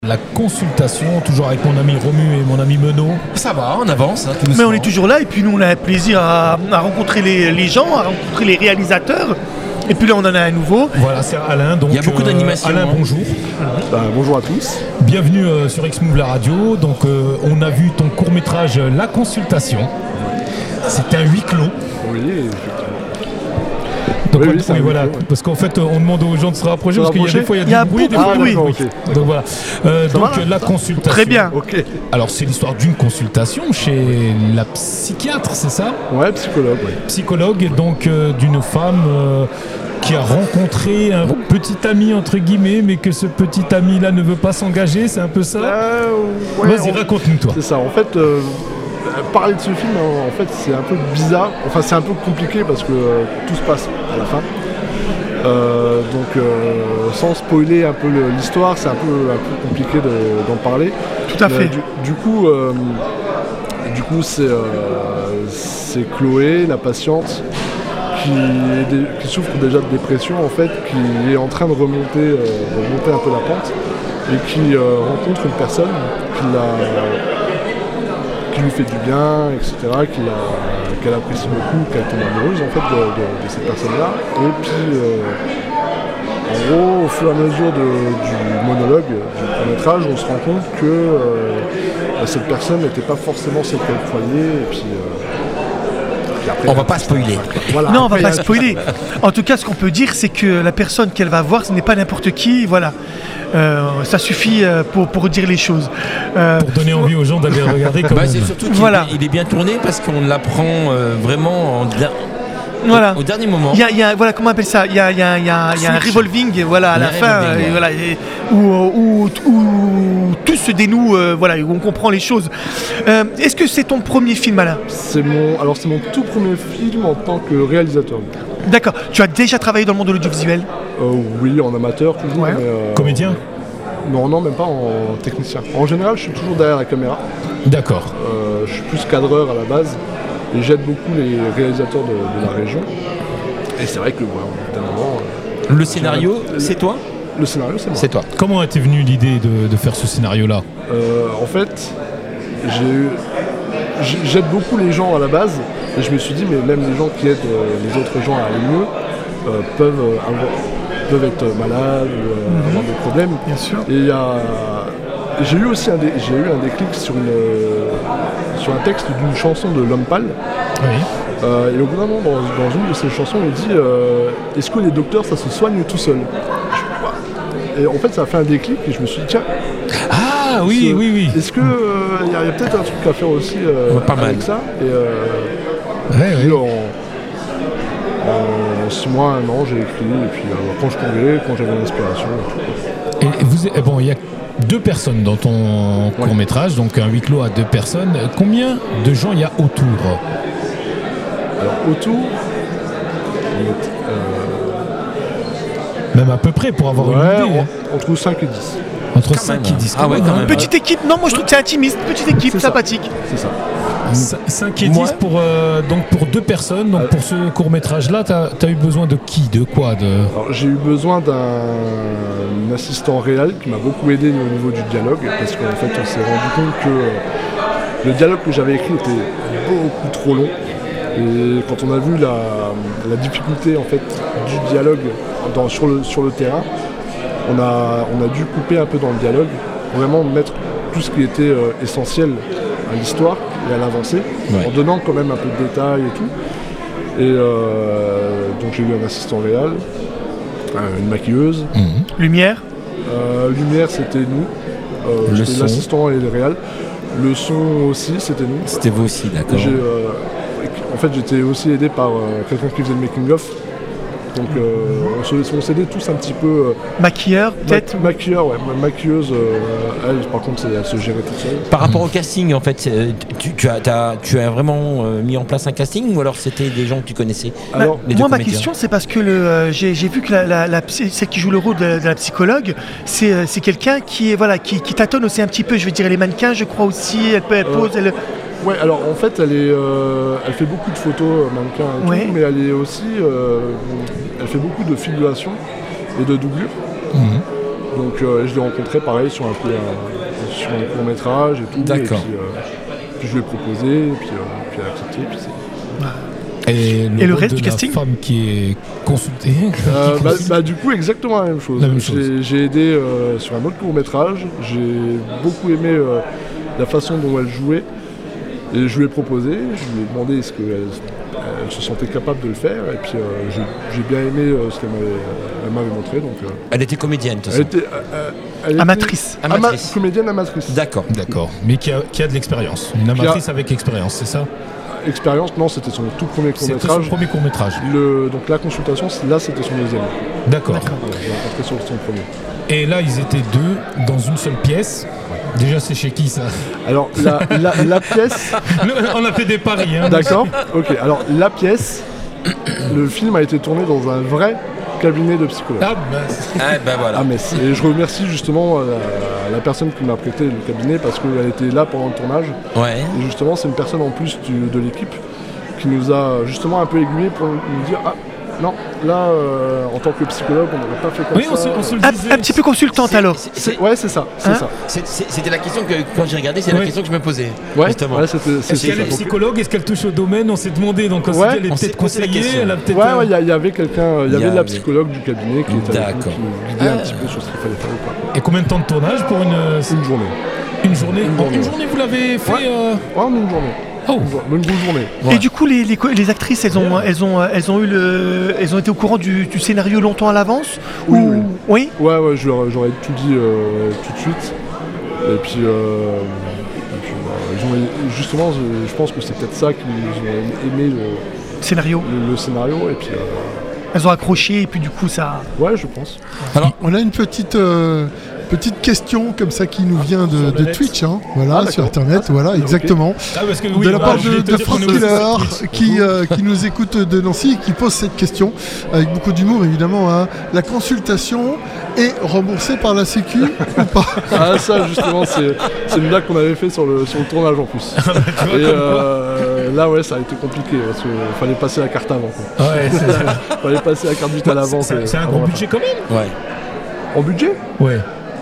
La consultation, toujours avec mon ami Romu et mon ami Menot. Ça va, on avance. Tout mais on est toujours là et puis nous on a plaisir à rencontrer les gens, à rencontrer les réalisateurs. Et puis là on en a un nouveau. Voilà, c'est Alain. Donc, il y a beaucoup d'animation. Alain, bonjour. Bonjour à tous. Bienvenue sur X-Move la radio. Donc on a vu ton court-métrage La Consultation. C'est un huis clos. Oui. Donc, oui, voilà, parce qu'en fait on demande aux gens de se rapprocher parce qu'il y a des fois il y a du bruit, des fois bruit. Okay. Donc voilà. La consultation. Très bien. Okay. Alors c'est l'histoire d'une consultation chez la psychiatre, c'est ça ? Ouais, psychologue. Ouais. Psychologue, donc d'une femme qui a rencontré un petit ami entre guillemets, mais que ce petit ami là ne veut pas s'engager, c'est un peu ça ? Vas-y, raconte-nous toi. C'est ça. En fait. Parler de ce film, en fait, c'est un peu bizarre. Enfin, c'est un peu compliqué parce que tout se passe à la fin. Sans spoiler un peu l'histoire, c'est un peu compliqué d'en parler. Tout à fait. Du coup, c'est Chloé, la patiente, qui souffre déjà de dépression, en fait, qui est en train de remonter un peu la pente et qui rencontre une personne qui lui fait du bien, etc., qu'elle apprécie beaucoup, qu'elle tombe amoureuse en fait de cette personne-là. Et puis, en gros, au fur et à mesure du monologue, du court-métrage, on se rend compte que cette personne n'était pas forcément celle qu'elle croyait. Et puis, après, on va pas spoiler. Voilà, non, on va pas spoiler. En tout cas, ce qu'on peut dire, c'est que la personne qu'elle va voir, ce n'est pas n'importe qui, voilà. Ça suffit pour dire les choses. Pour donner envie aux gens d'aller regarder comme c'est surtout qu'il est bien tourné parce qu'on l'apprend vraiment au dernier moment. Il y a voilà, comment on appelle ça ? Il y a un revolving, voilà, à la fin, où tout se dénoue, où on comprend les choses. Est-ce que c'est ton premier film, Alain ? C'est mon tout premier film en tant que réalisateur. D'accord. Tu as déjà travaillé dans le monde de l'audiovisuel ? Oui, en amateur toujours. Ouais. Mais, comédien ? Non, même pas en technicien. En général, je suis toujours derrière la caméra. D'accord. Je suis plus cadreur à la base et j'aide beaucoup les réalisateurs de la région. Et c'est vrai que, d'un moment... Le scénario, c'est toi ? Le scénario, c'est moi. C'est toi. Comment était venue l'idée de faire ce scénario-là ? En fait, j'aide beaucoup les gens à la base et je me suis dit, mais même les gens qui aident les autres gens à aller mieux peuvent être malades ou avoir des problèmes. Bien sûr. Et j'ai eu aussi un déclic sur un texte d'une chanson de L'Homme Pâle. Oui. Et au bout d'un moment, dans une de ces chansons, il dit est-ce que les docteurs, ça se soigne tout seul ? Et en fait, ça a fait un déclic et je me suis dit tiens. Ah oui. Est-ce qu'il y a peut-être un truc à faire aussi pas mal. avec ça ? Et en 6 mois, 1 an, j'ai écrit, et puis quand je tombais, quand j'avais l'inspiration. Et il y a 2 personnes dans ton court-métrage, donc un huis clos à 2 personnes. Combien de gens il y a autour ? Alors autour, même à peu près pour avoir une idée. Entre 5 et 10. Entre 5 et 10. Ah ouais, quand même. Petite équipe, non, moi je trouve que c'est intimiste, petite équipe, sympathique. C'est ça. 5 et 10 pour 2 personnes. Donc pour ce court-métrage-là, t'as eu besoin de qui ? De quoi ? Alors, j'ai eu besoin d'un assistant réel qui m'a beaucoup aidé au niveau du dialogue, parce qu'en fait on s'est rendu compte que le dialogue que j'avais écrit était beaucoup trop long. Et quand on a vu la difficulté en fait du dialogue sur le terrain, on a dû couper un peu dans le dialogue, vraiment mettre tout ce qui était essentiel à l'histoire et à l'avancée, en donnant quand même un peu de détails et tout. Et donc j'ai eu un assistant réel, une maquilleuse. Lumière. Lumière, c'était nous. J'étais l'assistant et le réel. Le son aussi, c'était nous. C'était vous aussi, d'accord. En fait, j'étais aussi aidé par quelqu'un qui faisait le making-of. Donc on s'aidait tous un petit peu. Maquilleur, peut-être. Maquilleur, ouais. Maquilleuse, elle, par contre, elle se gérait toute seule. Par rapport au casting, en fait, tu as vraiment mis en place un casting ou alors c'était des gens que tu connaissais ? Alors, moi, ma question, c'est parce que j'ai vu que celle qui joue le rôle de la psychologue, c'est quelqu'un qui tâtonne aussi un petit peu. Je veux dire, les mannequins, je crois aussi, elle pose, elle. Ouais, alors en fait, elle fait beaucoup de photos mannequins et tout, mais elle est aussi, elle fait beaucoup de figurations et de doublures. Donc je l'ai rencontré pareil sur un court-métrage et tout. D'accord. Et puis je lui ai proposé, et puis elle a accepté. Puis Et le reste du casting, femme qui est consultée. Du coup, exactement la même chose. J'ai aidé sur un autre court-métrage. J'ai beaucoup aimé la façon dont elle jouait. Et je lui ai proposé, je lui ai demandé est-ce qu'elle se sentait capable de le faire. Et puis j'ai bien aimé ce qu'elle m'avait montré. Donc, elle était comédienne, de toute elle façon. était amatrice. Comédienne amatrice. D'accord. Mais qui a de l'expérience. Une amatrice avec expérience, c'est ça? Expérience, non, c'était son tout premier court-métrage. C'était son premier court-métrage. Donc la consultation, là, c'était son deuxième. D'accord. J'ai rencontré sur son premier. Et là, ils étaient deux dans une seule pièce. Déjà, c'est chez qui ça? Alors, la pièce... On a fait des paris. Hein, d'accord. Ok, alors la pièce, le film a été tourné dans un vrai cabinet de psychologue. Voilà. À Metz. Et je remercie justement la personne qui m'a prêté le cabinet parce qu'elle était là pendant le tournage. Ouais. Et justement, c'est une personne en plus de l'équipe qui nous a justement un peu aiguillé pour nous dire non, là, en tant que psychologue, on n'aurait pas fait comme ça. On se le disait. Un petit peu consultante alors. Ouais, c'est ça. C'était la question que, quand j'ai regardé, c'est la question que je me posais. Ouais, justement. Ouais, est-ce qu'elle est psychologue? Est-ce qu'elle touche au domaine? On s'est demandé. Donc, on s'est dit, elle est peut-être conseillée. Il y avait quelqu'un, il y avait la psychologue du cabinet qui était avec nous, qui nous guidait un petit peu sur ce qu'il fallait faire ou pas. Et combien de temps de tournage pour une journée? Une journée, vous l'avez fait en une journée. Oh. Une bonne journée. Et du coup, les actrices, elles ont été au courant du scénario longtemps à l'avance? Oui. Ouais, j'aurais tout dit tout de suite. Et puis justement, je pense que c'est peut-être ça qu'ils ont aimé le scénario. Le scénario et puis. Elles ont accroché et puis du coup ça. Ouais, je pense. Alors, on a une petite question comme ça qui nous vient de Twitch, hein, voilà, sur Internet, voilà, exactement. De la part de Franck Killer qui nous écoute de Nancy et qui pose cette question avec beaucoup d'humour évidemment. Hein. La consultation est remboursée par la Sécu ou pas? Ah ça justement c'est une blague qu'on avait fait sur le tournage en plus. Et là ouais ça a été compliqué parce qu'il fallait passer la carte avant. Quoi. Ouais, fallait passer la carte vitale avant. C'est un gros budget quand même. Ouais. En budget? Ouais.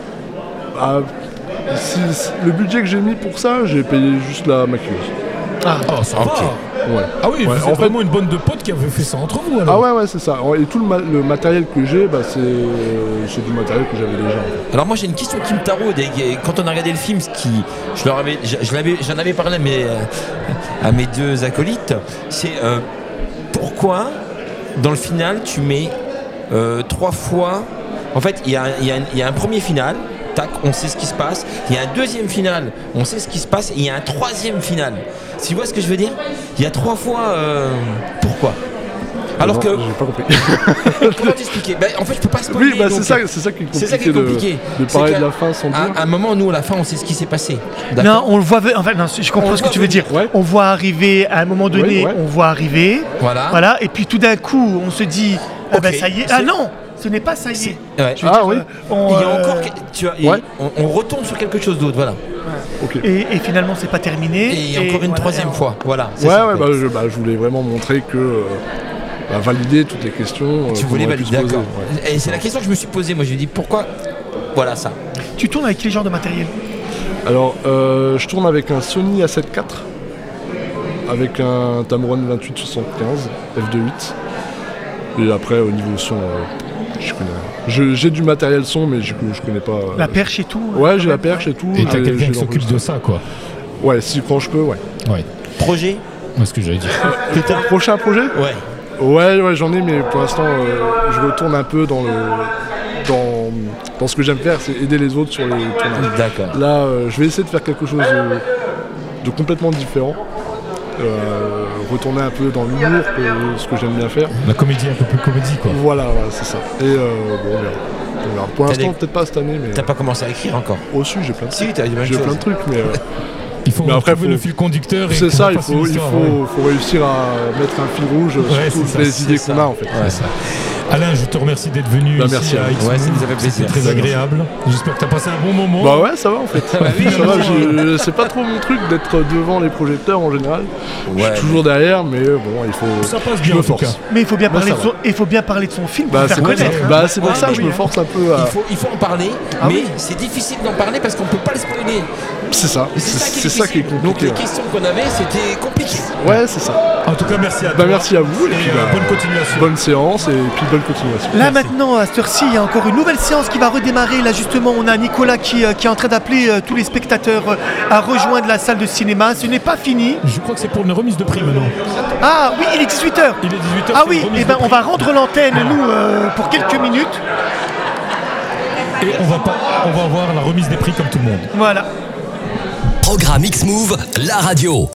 Le budget que j'ai mis pour ça, j'ai payé juste la maquilleuse. Ça va. Ouais. Ah oui, vous êtes vraiment une bande de potes qui avait fait ça entre vous alors. Ah ouais, c'est ça. Et tout le matériel que j'ai, c'est du matériel que j'avais déjà. Alors moi j'ai une question qui me taraude. Et quand on a regardé le film, j'en avais parlé à mes deux acolytes, c'est pourquoi dans le final tu mets 3 fois. En fait, il y a un premier final. Tac, on sait ce qui se passe. Il y a un deuxième final, on sait ce qui se passe. Et il y a un troisième final. Tu vois ce que je veux dire? Il y a 3 fois. Pourquoi? Alors que. J'ai pas compris. Comment t'expliquer? En fait, je peux pas spoiler. Oui, c'est ça qui est compliqué. De parler de la fin sans dire. À un moment, nous, à la fin, on sait ce qui s'est passé. Non, on le voit. Enfin, non, je comprends ce que tu veux dire. Ouais. On voit arriver à un moment donné. On voit arriver. Voilà. Et puis tout d'un coup, on se dit. Ça y est. Ah non. Ce n'est pas ça y est. Ouais. Il y a encore, on retombe sur quelque chose d'autre, voilà. Okay. Et finalement, c'est pas terminé. Et il y a encore une troisième fois, voilà. Je voulais vraiment montrer que valider toutes les questions. Tu voulais valider, d'accord. Ouais. Et c'est la question que je me suis posée. Moi, je me dis pourquoi. Voilà ça. Tu tournes avec quel genre de matériel? Alors, je tourne avec un Sony A7 IV, avec un Tamron 2875 f2.8. Et après, au niveau son. Je connais rien. J'ai du matériel son, mais je connais pas. La perche et tout? Ouais, j'ai la perche et tout. Et t'as quelqu'un qui s'occupe de ça, quoi? Ouais, quand je peux, ouais. Projet? C'est ce que j'allais dire. Prochain projet? Ouais, j'en ai, mais pour l'instant, je retourne un peu dans ce que j'aime faire, c'est aider les autres sur les tournages. D'accord. Là, je vais essayer de faire quelque chose de complètement différent. Retourner un peu dans l'humour, ce que j'aime bien faire. La comédie, un peu plus comédie, quoi. Voilà, c'est ça. Et on verra. Pour l'instant, peut-être pas cette année, mais. T'as pas commencé à écrire encore? Si, j'ai plein de trucs. Si, t'as plein de trucs, mais. Il faut trouver le fil conducteur. C'est ça, il faut réussir à mettre un fil rouge sur toutes les idées qu'on a, en fait. Ouais, ça. Alain, je te remercie d'être venu ici merci à X. Ouais, ça nous a fait plaisir. C'était très agréable. J'espère que tu as passé un bon moment. Bah ouais, ça va en fait. Ça va, c'est pas trop mon truc d'être devant les projecteurs en général. Je suis toujours derrière, mais bon, il faut. Ça passe bien en tout cas. Mais il faut bien parler de son film pour faire connaître. C'est pour ça que je me force un peu à. Il faut en parler, mais c'est difficile d'en parler parce qu'on peut pas le spoiler. C'est ça. C'est ça qui est compliqué. Donc les questions qu'on avait, c'était compliqué. Ouais, c'est ça. En tout cas, merci à toi. Merci à vous. Et puis, bonne continuation. Bonne séance et puis bonne continuation. Là maintenant, à cette heure-ci, il y a encore une nouvelle séance qui va redémarrer. Là justement, on a Nicolas qui est en train d'appeler tous les spectateurs à rejoindre la salle de cinéma. Ce n'est pas fini. Je crois que c'est pour une remise de prix maintenant. Ah oui, il est 18h. Il est 18h. Ah oui, et on va rendre l'antenne, nous, pour quelques minutes. Et on va voir la remise des prix comme tout le monde. Voilà. Programme X-Move, la radio.